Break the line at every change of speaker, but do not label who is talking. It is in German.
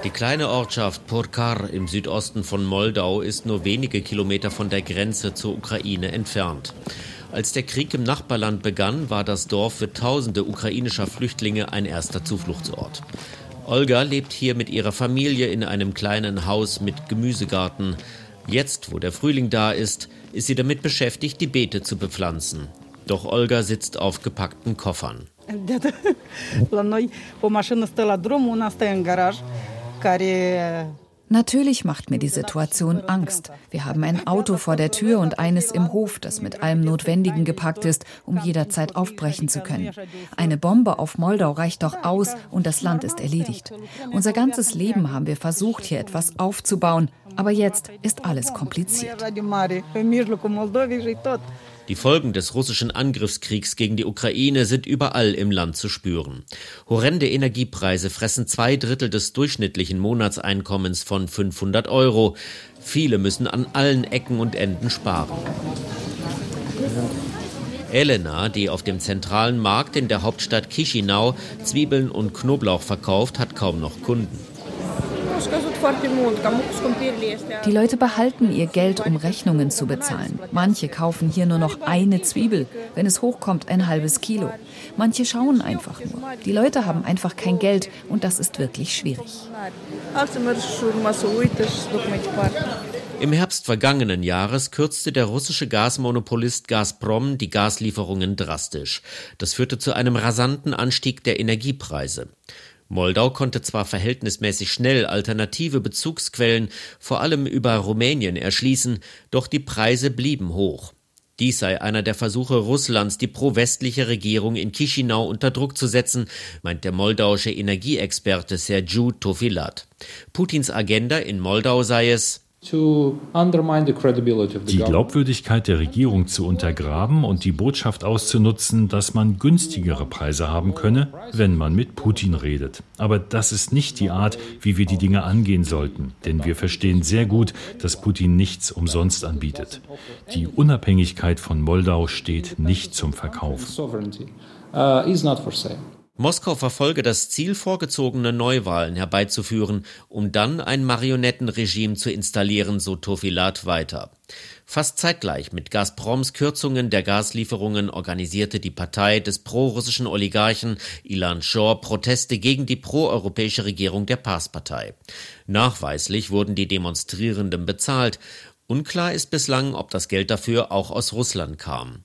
Die kleine Ortschaft Purkar im Südosten von Moldau ist nur wenige Kilometer von der Grenze zur Ukraine entfernt. Als der Krieg im Nachbarland begann, war das Dorf für tausende ukrainischer Flüchtlinge ein erster Zufluchtsort. Olga lebt hier mit ihrer Familie in einem kleinen Haus mit Gemüsegarten. Jetzt, wo der Frühling da ist sie damit beschäftigt, die Beete zu bepflanzen. Doch Olga sitzt auf gepackten Koffern.
Natürlich macht mir die Situation Angst. Wir haben ein Auto vor der Tür und eines im Hof, das mit allem Notwendigen gepackt ist, um jederzeit aufbrechen zu können. Eine Bombe auf Moldau reicht doch aus und das Land ist erledigt. Unser ganzes Leben haben wir versucht, hier etwas aufzubauen. Aber jetzt ist alles kompliziert.
Die Folgen des russischen Angriffskriegs gegen die Ukraine sind überall im Land zu spüren. Horrende Energiepreise fressen 2/3 des durchschnittlichen Monatseinkommens von 500 €. Viele müssen an allen Ecken und Enden sparen. Elena, die auf dem zentralen Markt in der Hauptstadt Chișinău Zwiebeln und Knoblauch verkauft, hat kaum noch Kunden.
Die Leute behalten ihr Geld, um Rechnungen zu bezahlen. Manche kaufen hier nur noch eine Zwiebel, wenn es hochkommt, ein halbes Kilo. Manche schauen einfach nur. Die Leute haben einfach kein Geld und das ist wirklich schwierig.
Im Herbst vergangenen Jahres kürzte der russische Gasmonopolist Gazprom die Gaslieferungen drastisch. Das führte zu einem rasanten Anstieg der Energiepreise. Moldau konnte zwar verhältnismäßig schnell alternative Bezugsquellen, vor allem über Rumänien, erschließen, doch die Preise blieben hoch. Dies sei einer der Versuche Russlands, die pro-westliche Regierung in Chișinău unter Druck zu setzen, meint der moldauische Energieexperte Sergiu Tofilat. Putins Agenda in Moldau sei es,
die Glaubwürdigkeit der Regierung zu untergraben und die Botschaft auszunutzen, dass man günstigere Preise haben könne, wenn man mit Putin redet. Aber das ist nicht die Art, wie wir die Dinge angehen sollten, denn wir verstehen sehr gut, dass Putin nichts umsonst anbietet. Die Unabhängigkeit von Moldau steht nicht zum Verkauf.
Moskau verfolge das Ziel, vorgezogene Neuwahlen herbeizuführen, um dann ein Marionettenregime zu installieren, so Tofilat weiter. Fast zeitgleich mit Gazproms Kürzungen der Gaslieferungen organisierte die Partei des pro-russischen Oligarchen Ilan Shor Proteste gegen die proeuropäische Regierung der PAS-Partei. Nachweislich wurden die Demonstrierenden bezahlt. Unklar ist bislang, ob das Geld dafür auch aus Russland kam.